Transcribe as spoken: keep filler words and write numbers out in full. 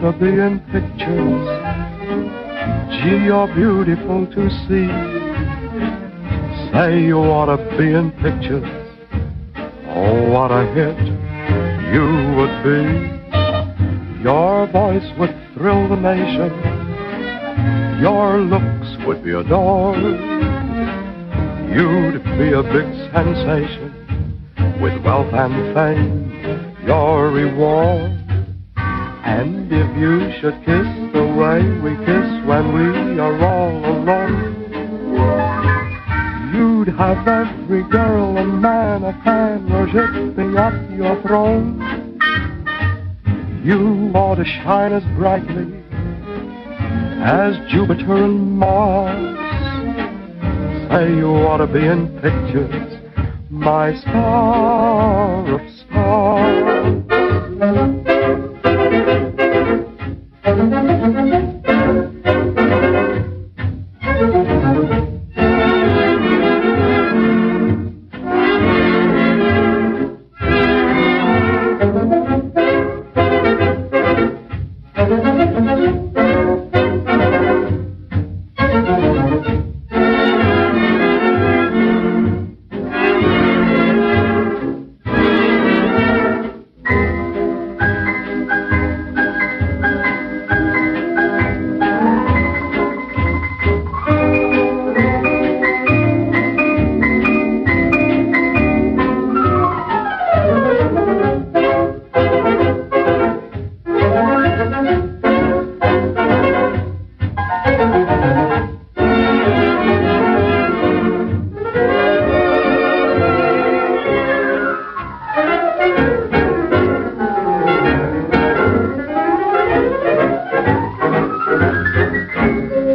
to be in pictures. Gee, you're beautiful to see. Say you ought to be in pictures. Oh, what a hit you would be. Your voice would thrill the nation. Your looks would be adored. You'd be a big sensation. With wealth and fame, your reward. And if you should kiss the way we kiss when we are all alone, you'd have every girl and man a fan worshipping at your throne. You ought to shine as brightly as Jupiter and Mars. Say you ought to be in pictures, my star of